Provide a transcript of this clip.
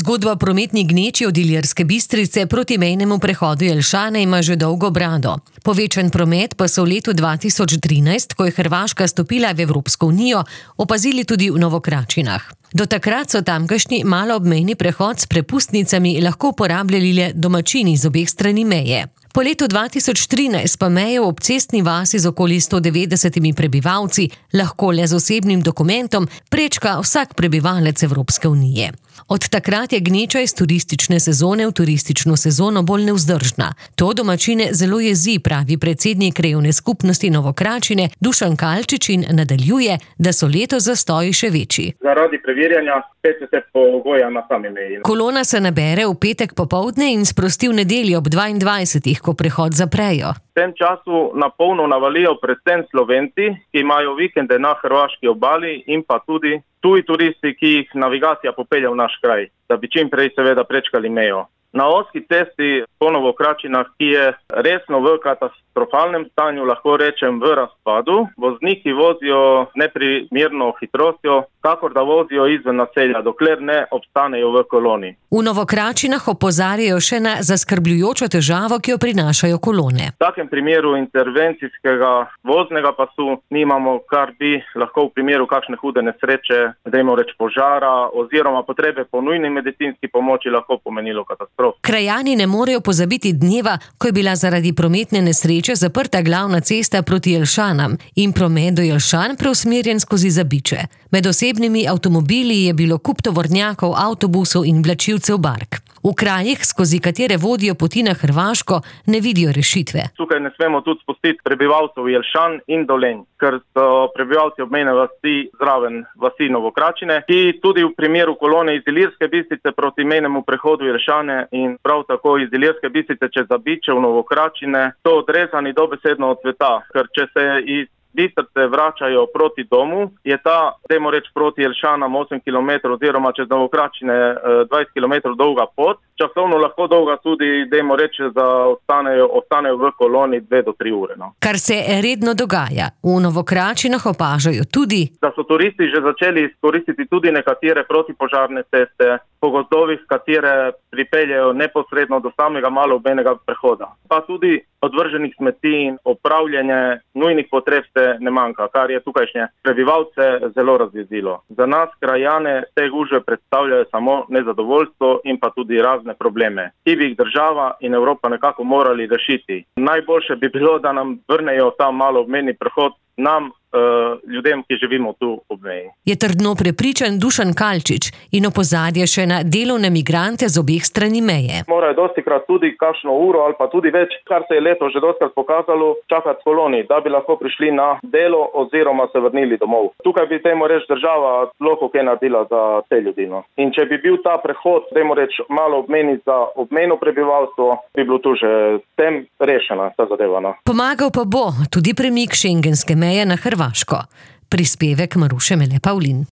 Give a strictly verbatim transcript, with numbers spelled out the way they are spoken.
Zgodba o prometni gneči od Ilirske Bistrice proti mejnemu prehodu Jelšane ima že dolgo brado. Povečan promet pa so v letu dva tisoč trinajst, ko je Hrvaška stopila v Evropsko unijo, opazili tudi v Novokračinah. Do takrat so tamkajšnji maloobmejni prehod s prepustnicami lahko uporabljali le domačini z obeh strani meje. Po letu dva tisoč trinajst pa mejo v obcestni vasi z okoli sto devetdesetimi prebivalci lahko le z osebnim dokumentom prečka vsak prebivalec Evropske unije. Od takrat je gneča iz turistične sezone v turistično sezono bolj nevzdržna. To domačine zelo jezi, pravi predsednik krajevne skupnosti Novokračine Dušan Kalčič in nadaljuje, da so letos zastoji še večji. Zaradi preverjanja spet pogoja na sami meji. Kolona se nabere v petek popoldne in sprosti v nedeljo ob dvaindvajsetih, ko prehod zaprejo. V tem času na polno navalijo predvsem Slovenci, ki imajo vikende na hrvaški obali, in pa tudi tuji turisti, ki jih navigacija popelje v naš kraj, da bi čim prej seveda prečkali mejo. Na ozki cesti po Novokračinah, ki je resno v katastrofalnem stanju, lahko rečem v razpadu, vozniki vozijo neprimerno hitrostjo, kakor da vozijo izven naselja, dokler ne obstanejo v koloni. V Novokračinah opozarjajo še na zaskrbljujočo težavo, ki jo prinašajo kolone. V takem primeru intervencijskega voznega pasu nimamo, kar bi lahko v primeru kakšne hude nesreče, dajmo reči požara oziroma potrebe po nujni medicinski pomoči lahko pomenilo katastrofe. Krajani ne morejo pozabiti dneva, ko je bila zaradi prometne nesreče zaprta glavna cesta proti Jelšanam in promet do Jelšan preusmerjen skozi Zabiče. Med osebnimi avtomobili je bilo kup tovornjakov, avtobusov in vlačilcev bark. V krajih, skozi katere vodijo poti na Hrvaško, ne vidijo rešitve. Tukaj ne smemo tudi spustiti prebivalcev Jelšan in Dolenj, ker so prebivalci obmejne vasi zraven vasi Novokračine, ki tudi v primeru kolone iz Ilirske Bistrice proti mejnemu prehodu Jelšane in prav tako iz Ilirske Bistrice čez Zabiče v Novokračine so odrezani dobesedno od sveta, ker če se iz Bistrice vračajo proti domu, je ta, dajmo reči, proti Jelšanam osem kilometrov oziroma čez Novokračine dvajset kilometrov dolga pot. Časovno lahko dolga tudi, dajmo reči, da ostanejo, ostanejo v koloni dve do tri ure. No. Kar se redno dogaja. V Novokračinah opažajo tudi, da so turisti že začeli izkoristiti tudi nekatere protipožarne ceste po gozdovih, katere pripeljejo neposredno do samega maloobmejnega prehoda. Pa tudi odvrženih smeti in opravljanje nujnih potreb se ne manjka, kar je tukajšnje prebivalce zelo razjezilo. Za nas, krajane, te gužve predstavljajo samo nezadovoljstvo in pa tudi razne probleme, ki bi jih država in Evropa nekako morali rešiti. Najboljše bi bilo, da nam vrnejo ta maloobmejni prehod, nam, ljudem, ki živimo tu ob meji. Je trdno prepričan Dušan Kalčič in opozarja še na delovne migrante z obeh strani meje. Morajo dostikrat tudi kakšno uro ali pa tudi več, kar se je leto že dostikrat pokazalo, čakati v koloni, da bi lahko prišli na delo oziroma se vrnili domov. Tukaj bi, dajmo reči, država lahko kaj naredila za te ljudi. No. In če bi bil ta prehod, dajmo reči, malo obmejni za obmejno prebivalstvo, bi bilo tu že s tem rešena ta zadeva. No. Pomagal pa bo tudi premik šengenske meje na Hrvaško. Prispevek Maruše Mele Pavlin.